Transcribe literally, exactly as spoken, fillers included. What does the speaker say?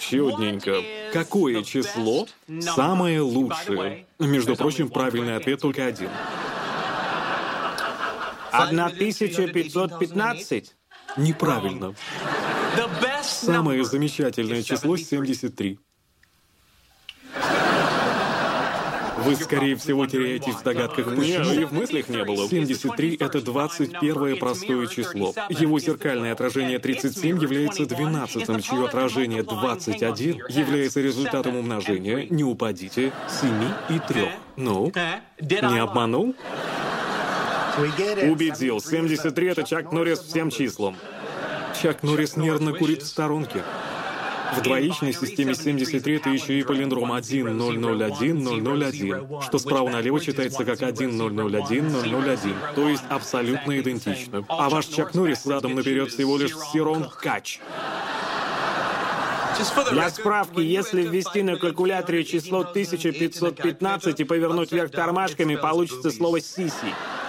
Чудненько. Какое число самое лучшее? Между прочим, правильный ответ только один. тысяча пятьсот пятнадцать? Неправильно. Самое замечательное число — семьдесят три. Вы, скорее всего, теряетесь в догадках, почему. Нет, и в мыслях не было. семьдесят три — это двадцать первое простое число. Его зеркальное отражение тридцать семь является двенадцатым, чье отражение двадцать один является результатом умножения, не упадите, семи и трех. Ну, не обманул? Убедил. семьдесят три — это Чак Норрис всем числам. Чак Норрис нервно курит в сторонке. В двоичной системе семьдесят три — это еще и палиндром один ноль ноль один ноль ноль один, что справа налево читается как один ноль ноль один ноль ноль один, то есть абсолютно идентично. А ваш Чак Норрис задом наперед всего лишь Сирон Кач. Для справки, если ввести на калькуляторе число тысяча пятьсот пятнадцать и повернуть вверх тормашками, получится слово «сиси».